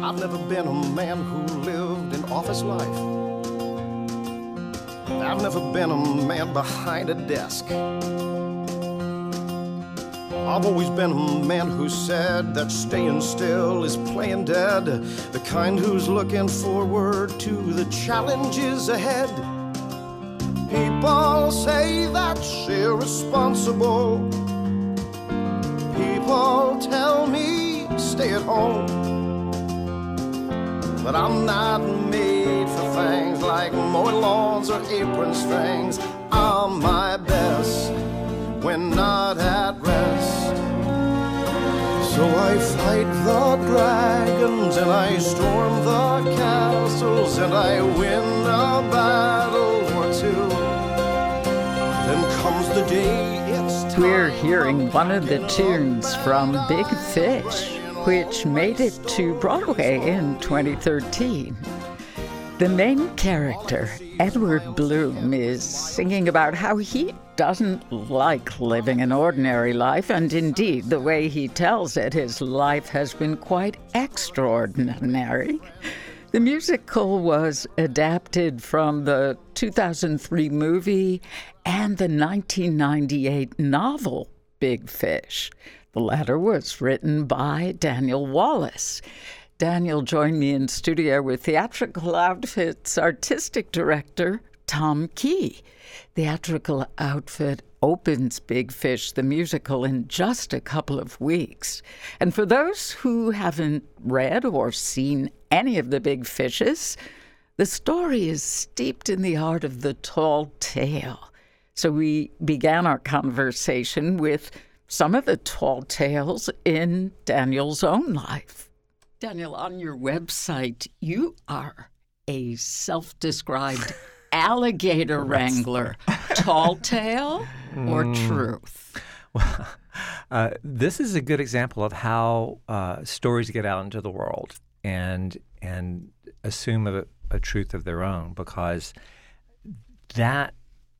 I've never been a man who lived an office life. I've never been a man behind a desk. I've always been a man who said that staying still is playing dead, the kind who's looking forward to the challenges ahead. People say that's irresponsible. People tell me stay at home. But I'm not made for things like mowing lawns or apron strings. I'm my best when not at rest. So I fight the dragons and I storm the castles and I win a battle or two. Then comes the day it's time. We're hearing one of the tunes from Big Fish, which made it to Broadway in 2013. The main character, Edward Bloom, is singing about how he doesn't like living an ordinary life, and indeed, the way he tells it, his life has been quite extraordinary. The musical was adapted from the 2003 movie and the 1998 novel, Big Fish. The latter was written by Daniel Wallace. Daniel joined me in studio with Theatrical Outfit's artistic director, Tom Key. Theatrical Outfit opens Big Fish, the musical, in just a couple of weeks. And for those who haven't read or seen any of the Big Fishes, the story is steeped in the art of the tall tale. So we began our conversation with some of the tall tales in Daniel's own life. Daniel, on your website, you are a self-described alligator wrangler. Tall tale or truth? Well, this is a good example of how stories get out into the world and assume a truth of their own, because that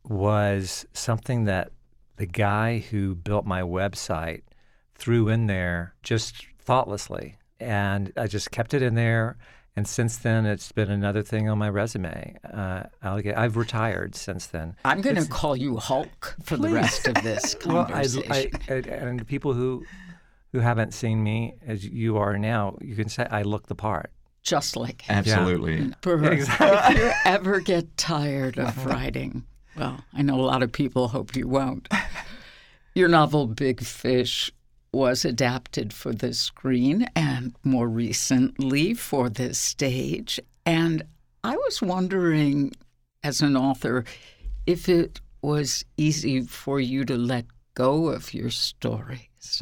was something that the guy who built my website threw in there just thoughtlessly. And I just kept it in there. And since then, it's been another thing on my resume. I've retired since then. I'm going to call you Hulk for the rest of this conversation. Well, and people who haven't seen me as you are now, you can say I look the part. Just like him. Absolutely. Yeah. Exactly. If you ever get tired of writing, well, I know a lot of people hope you won't. Your novel, Big Fish, was adapted for the screen and more recently for the stage. And I was wondering, as an author, if it was easy for you to let go of your stories.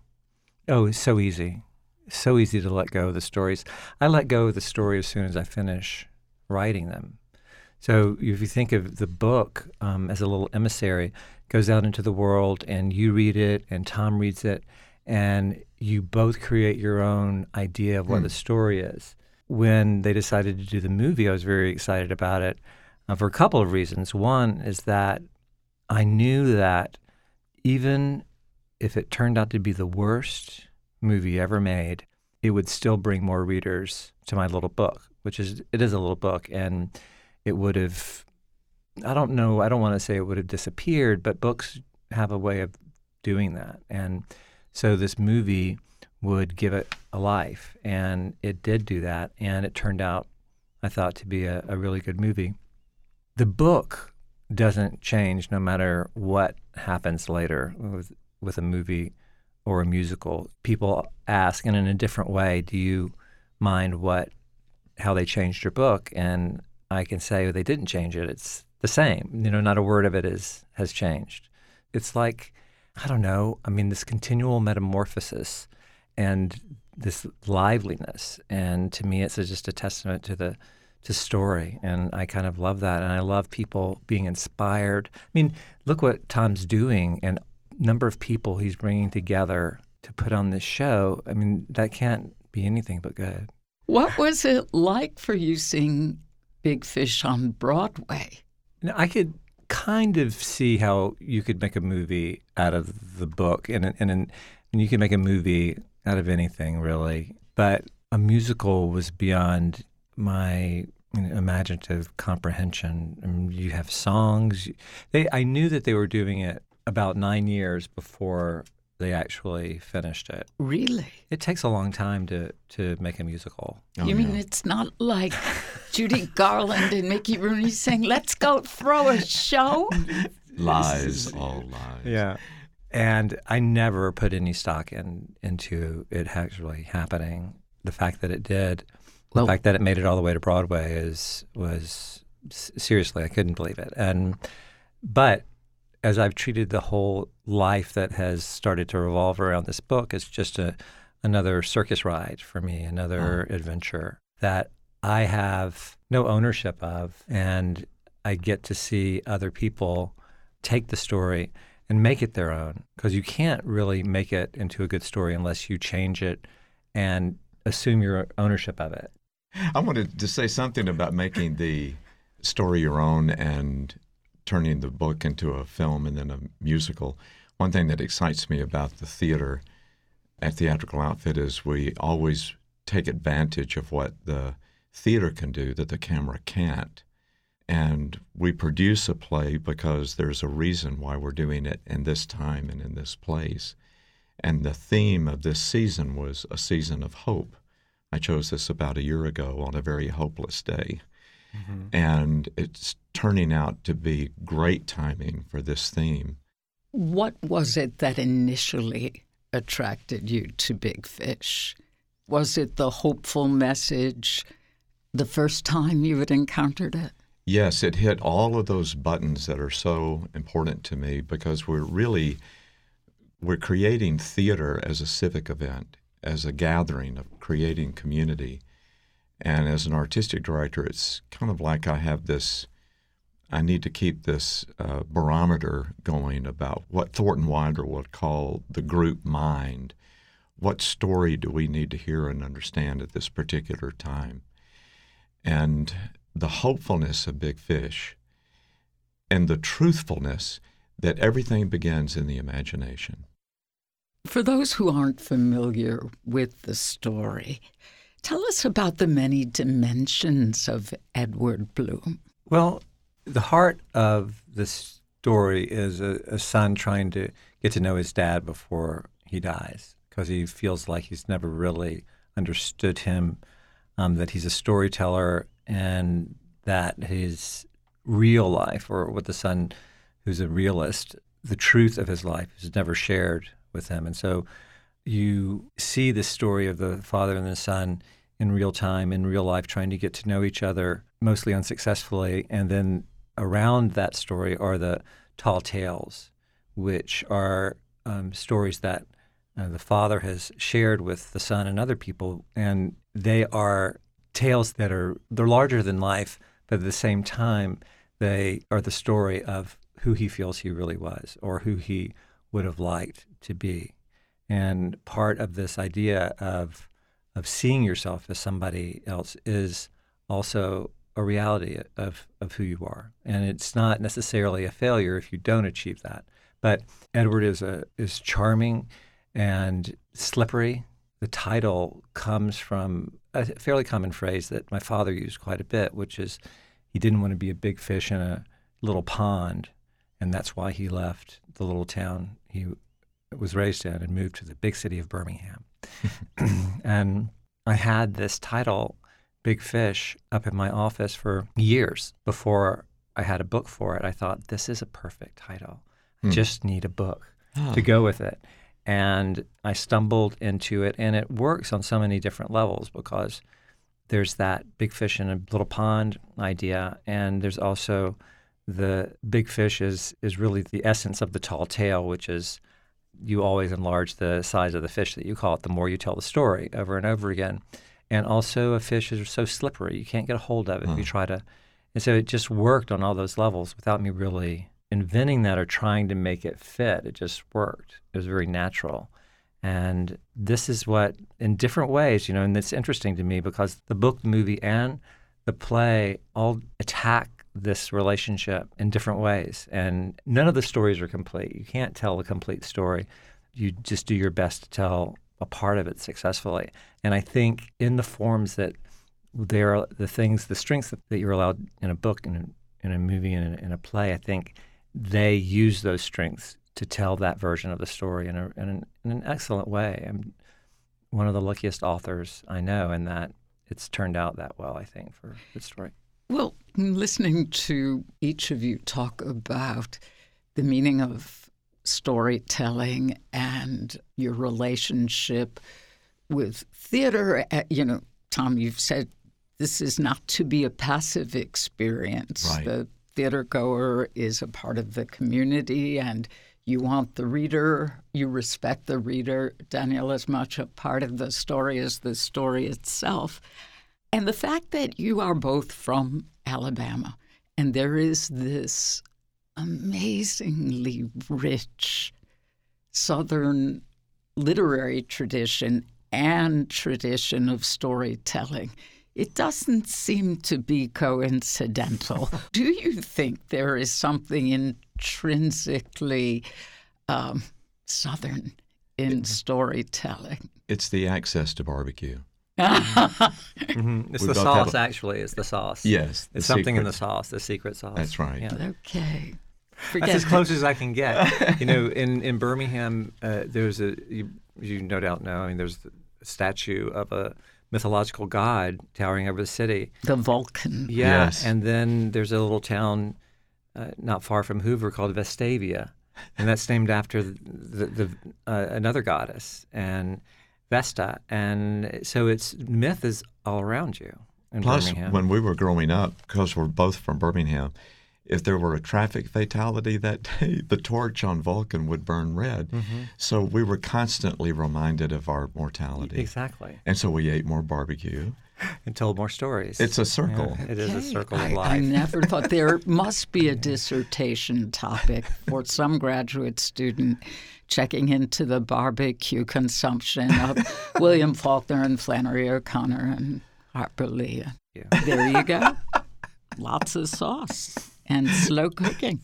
Oh, it's so easy. So easy to let go of the stories. I let go of the story as soon as I finish writing them. So if you think of the book as a little emissary, goes out into the world and you read it and Tom reads it, and you both create your own idea of what the story is. When they decided to do the movie, I was very excited about it for a couple of reasons. One is that I knew that even if it turned out to be the worst movie ever made, it would still bring more readers to my little book, it is a little book, and it would have, I don't want to say it would have disappeared, but books have a way of doing that. And so this movie would give it a life, and it did do that, and it turned out, I thought, to be a really good movie. The book doesn't change no matter what happens later with a movie or a musical. People ask, and in a different way, do you mind how they changed your book? And I can say they didn't change it. It's the same. Not a word of it has changed. It's like, I don't know, this continual metamorphosis and this liveliness. And to me, it's just a testament to story. And I kind of love that. And I love people being inspired. Look what Tom's doing and number of people he's bringing together to put on this show. That can't be anything but good. What was it like for you seeing Big Fish on Broadway? I could kind of see how you could make a movie out of the book, and you can make a movie out of anything, really. But a musical was beyond my imaginative comprehension. I mean, you have songs. I knew that they were doing it about 9 years before they actually finished it. Really? It takes a long time to make a musical. You mean it's not like Judy Garland and Mickey Rooney saying, let's go throw a show? Lies, all lies. Yeah. And I never put any stock into it actually happening. The fact that it did, the fact that it made it all the way to Broadway was seriously, I couldn't believe it. But as I've treated the whole life that has started to revolve around this book, it's just another circus ride for me, another adventure that I have no ownership of, and I get to see other people take the story and make it their own, because you can't really make it into a good story unless you change it and assume your ownership of it. I wanted to say something about making the story your own and turning the book into a film and then a musical. One thing that excites me about the theater at Theatrical Outfit is we always take advantage of what the theater can do that the camera can't. And we produce a play because there's a reason why we're doing it in this time and in this place. And the theme of this season was a season of hope. I chose this about a year ago on a very hopeless day. Mm-hmm. And it's turning out to be great timing for this theme. What was it that initially attracted you to Big Fish? Was it the hopeful message the first time you had encountered it? Yes, it hit all of those buttons that are so important to me, because we're creating theater as a civic event, as a gathering of creating community. And as an artistic director, it's kind of like I need to keep this barometer going about what Thornton Wilder would call the group mind. What story do we need to hear and understand at this particular time? And the hopefulness of Big Fish and the truthfulness that everything begins in the imagination. For those who aren't familiar with the story, tell us about the many dimensions of Edward Bloom. Well, the heart of the story is a son trying to get to know his dad before he dies, because he feels like he's never really understood him, that he's a storyteller, and that his real life, or what the son who's a realist, the truth of his life is never shared with him. And so you see the story of the father and the son in real time, in real life, trying to get to know each other, mostly unsuccessfully. And then around that story are the tall tales, which are stories that the father has shared with the son and other people. And they are tales they're larger than life, but at the same time, they are the story of who he feels he really was, or who he would have liked to be. And part of this idea of seeing yourself as somebody else is also a reality of who you are. And it's not necessarily a failure if you don't achieve that. But Edward is charming and slippery. The title comes from a fairly common phrase that my father used quite a bit, which is he didn't want to be a big fish in a little pond, and that's why he left the little town he was raised in and moved to the big city of Birmingham. And I had this title, Big Fish, up in my office for years before I had a book for it. I thought, this is a perfect title. I just need a book to go with it. And I stumbled into it, and it works on so many different levels, because there's that big fish in a little pond idea, and there's also the big fish is really the essence of the tall tale, which is you always enlarge the size of the fish that you call it the more you tell the story over and over again. And also a fish is so slippery, you can't get a hold of it if you try to. And so it just worked on all those levels without me really inventing that or trying to make it fit. It just worked. It was very natural. And this is what, in different ways, and it's interesting to me because the book, the movie, and the play all attack this relationship in different ways. And none of the stories are complete. You can't tell a complete story. You just do your best to tell a part of it successfully. And I think in the forms that there are the strengths that you're allowed in a book, in a movie, and in a play, I think they use those strengths to tell that version of the story in an excellent way. I'm one of the luckiest authors I know, in that it's turned out that well, I think, for a good story. Well, listening to each of you talk about the meaning of storytelling and your relationship with theater, Tom, you've said this is not to be a passive experience. Right. The theater goer is a part of the community, and you want the reader, you respect the reader, Daniel, as much a part of the story as the story itself. And the fact that you are both from Alabama, and there is this amazingly rich Southern literary tradition and tradition of storytelling, it doesn't seem to be coincidental. Do you think there is something intrinsically Southern in storytelling? It's the access to barbecue. Mm-hmm. It's We the both sauce, have a- actually. It's the sauce. Yes, the It's something in the secret. sauce, the secret sauce. That's right. Yeah. Okay. That's as close as I can get. In Birmingham, there's you no doubt know, I mean, there's a statue of a mythological god towering over the city. The Vulcan. Yeah, Yes. and then there's a little town not far from Hoover called Vestavia, and that's named after the another goddess, and Vesta. And so myth is all around you in Plus, Birmingham. when we were growing up, because we're both from Birmingham, if there were a traffic fatality that day, the torch on Vulcan would burn red. Mm-hmm. So we were constantly reminded of our mortality. Exactly. And so we ate more barbecue. And told more stories. It's a circle. Yeah, it is a Okay. circle of I life. never thought there must be a dissertation topic for some graduate student checking into the barbecue consumption of William Faulkner and Flannery O'Connor and Harper Lee. Yeah. There you go. Lots of sauce and slow cooking.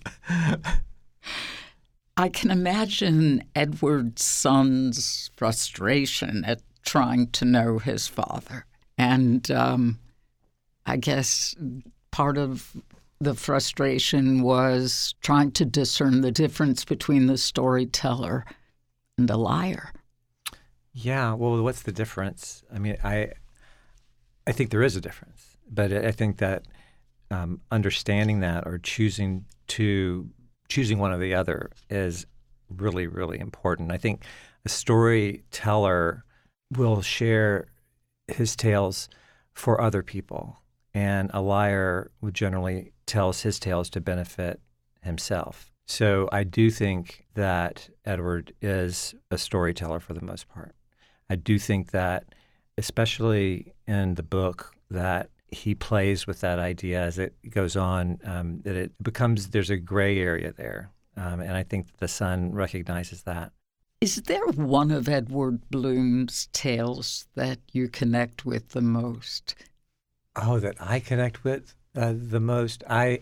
I can imagine Edward's son's frustration at trying to know his father. And I guess part of the frustration was trying to discern the difference between the storyteller and a liar. Yeah, well, what's the difference? I mean, I think there is a difference, but I think that understanding that or choosing one or the other is really, really important. I think a storyteller will share his tales for other people, and a liar would generally tells his tales to benefit himself. So I do think that Edward is a storyteller for the most part. I do think that, especially in the book, that he plays with that idea as it goes on, that it becomes, there's a gray area there. And I think that the son recognizes that. Is there one of Edward Bloom's tales that you connect with the most? Oh, that I connect with the most? I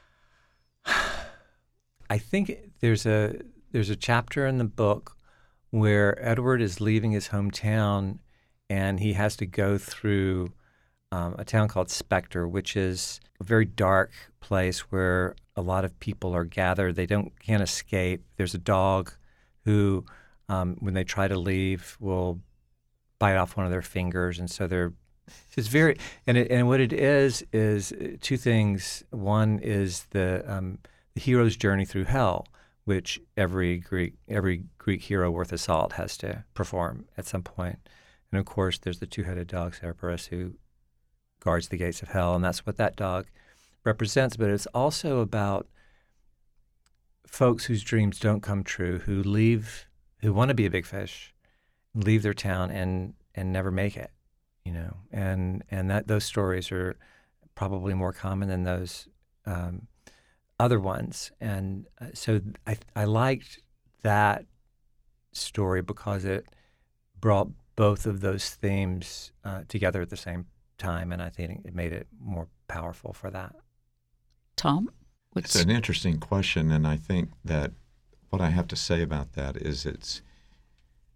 think there's a chapter in the book where Edward is leaving his hometown and he has to go through a town called Spectre, which is a very dark place where a lot of people are gathered. They can't escape. There's a dog who, when they try to leave, will bite off one of their fingers, and so it's very and what it is two things. One is the hero's journey through hell, which every Greek hero worth a salt has to perform at some point. And of course, there's the two-headed dog Cerberus who guards the gates of hell, and that's what that dog represents. But it's also about folks whose dreams don't come true, who want to be a big fish, leave their town and never make it, and that those stories are probably more common than those other ones. And so I liked that story because it brought both of those themes together at the same time, and I think it made it more powerful for that. Tom? It's an interesting question, and I think that what I have to say about that is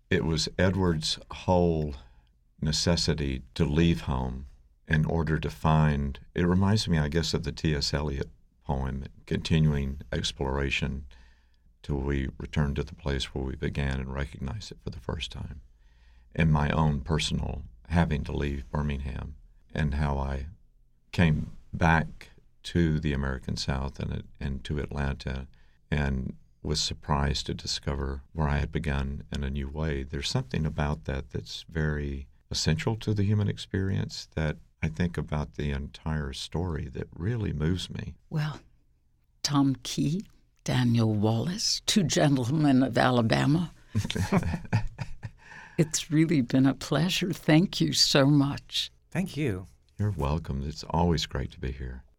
it was Edward's whole necessity to leave home in order to find, it reminds me, I guess, of the T.S. Eliot poem, Continuing Exploration, till we return to the place where we began and recognize it for the first time. And my own personal having to leave Birmingham, and how I came back to the American South and to Atlanta, and was surprised to discover where I had begun in a new way. There's something about that that's very essential to the human experience that I think about the entire story that really moves me. Well, Tom Key, Daniel Wallace, two gentlemen of Alabama. It's really been a pleasure. Thank you so much. Thank you. You're welcome. It's always great to be here.